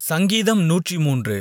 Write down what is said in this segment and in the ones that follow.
சங்கீதம் 103.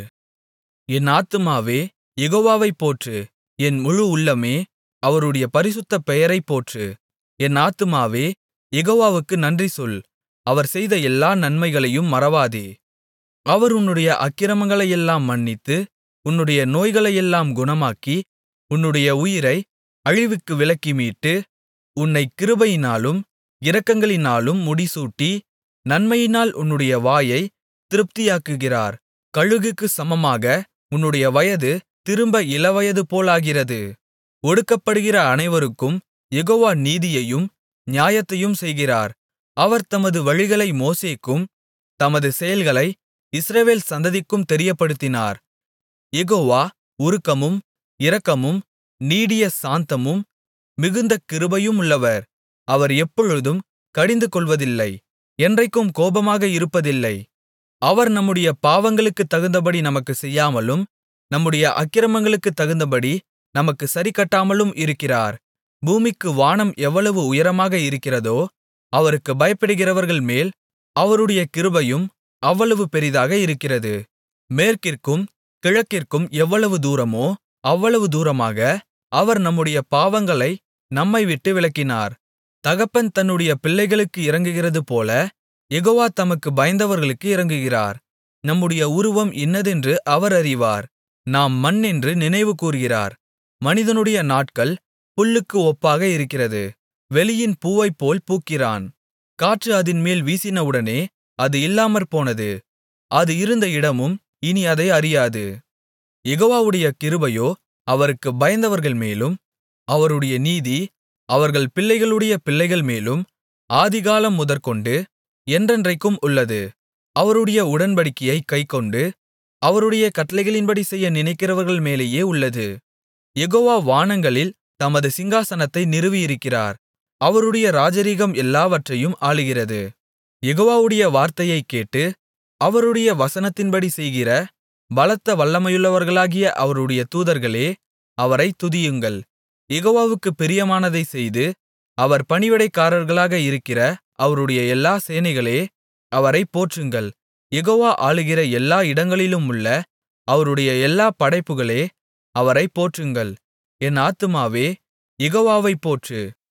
என் ஆத்துமாவே யெகோவாவைப் போற்று. என் முழு உள்ளமே அவருடைய பரிசுத்த பெயரைப் போற்று. என் ஆத்துமாவே யெகோவாவுக்கு நன்றி சொல். அவர் செய்த எல்லா நன்மைகளையும் மறவாதே. அவர் உன்னுடைய அக்கிரமங்களையெல்லாம் மன்னித்து, உன்னுடைய நோய்களையெல்லாம் குணமாக்கி, உன்னுடைய உயிரை அழிவுக்கு விலக்கி மீட்டு, உன்னைக் கிருபையினாலும் இரக்கங்களினாலும் முடிசூட்டி, நன்மையினால் உன்னுடைய வாயைத் திருப்தியாக்குகிறார். கழுகுக்குச் சமமாக உன்னுடைய வயது திரும்ப இளவயது போலாகிறது. ஒடுக்கப்படுகிற அனைவருக்கும் யெகோவா நீதியையும் நியாயத்தையும் செய்கிறார். அவர் தமது வழிகளை மோசேக்கும் தமது செயல்களை இஸ்ரவேல் சந்ததிக்கும் தெரியப்படுத்தினார். யெகோவா உருக்கமும் இரக்கமும் நீடிய சாந்தமும் மிகுந்த கிருபையுமுள்ளவர். அவர் எப்பொழுதும் கடிந்துகொள்வதில்லை, என்றைக்கும் கோபமாக இருப்பதில்லை. அவர் நம்முடைய பாவங்களுக்குத் தகுந்தபடி நமக்குச் செய்யாமலும், நம்முடைய அக்கிரமங்களுக்குத் தகுந்தபடி நமக்குச் சரிக்கட்டாமலும் இருக்கிறார். பூமிக்கு வானம் எவ்வளவு உயரமாக இருக்கிறதோ, அவருக்குப் பயப்படுகிறவர்கள்மேல் அவருடைய கிருபையும் அவ்வளவு பெரிதாக இருக்கிறது. மேற்கிற்கும் கிழக்கிற்கும் எவ்வளவு தூரமோ அவ்வளவு தூரமாக அவர் நம்முடைய பாவங்களை நம்மைவிட்டு விலக்கினார். தகப்பன் தன்னுடைய பிள்ளைகளுக்கு இரங்குகிறதுபோல, யெகோவா தமக்குப் பயந்தவர்களுக்கு இரங்குகிறார். நம்முடைய உருவம் இன்னதென்று அவர் அறிவார். நாம் மண் என்று நினைவுகூருகிறார். மனிதனுடைய நாட்கள் புல்லுக்கு ஒப்பாக இருக்கிறது. வெளியின் பூவைப்போல் பூக்கிறான். காற்று அதின்மேல் வீசினவுடனே அது இல்லாமற்போனது. அது இருந்த இடமும் இனி அதை அறியாது. யெகோவாவுடைய கிருபையோ அவருக்குப் பயந்தவர்கள் மேலும், அவருடைய நீதி அவர்கள் பிள்ளைகளுடைய பிள்ளைகள் மேலும் ஆதிகாலம் முதற்கொண்டு என்றென்றைக்கும் உள்ளது. அவருடைய உடன்படிக்கையைக் கைக்கொண்டு அவருடைய கட்டளைகளின்படி செய்ய நினைக்கிறவர்கள் மேலேயே உள்ளது. யெகோவா வானங்களில் தமது சிங்காசனத்தை நிறுவியிருக்கிறார். அவருடைய ராஜரிகம் எல்லாவற்றையும் ஆளுகிறது. யெகோவாவுடைய வார்த்தையைக் கேட்டு அவருடைய வசனத்தின்படி செய்கிற பலத்த வல்லமையுள்ளவர்களாகிய அவருடைய தூதர்களே, அவரைத் துதியுங்கள். யெகோவாவுக்குப் பிரியமானதைச் செய்து, அவர் பணிவிடைக்காரர்களாக இருக்கிற அவருடைய எல்லா சேனைகளே, அவரைப் போற்றுங்கள். யெகோவா ஆளுகிற எல்லா இடங்களிலுமுள்ள அவருடைய எல்லா படைப்புகளே, அவரைப் போற்றுங்கள். என் ஆத்துமாவே யெகோவாவைப் போற்று.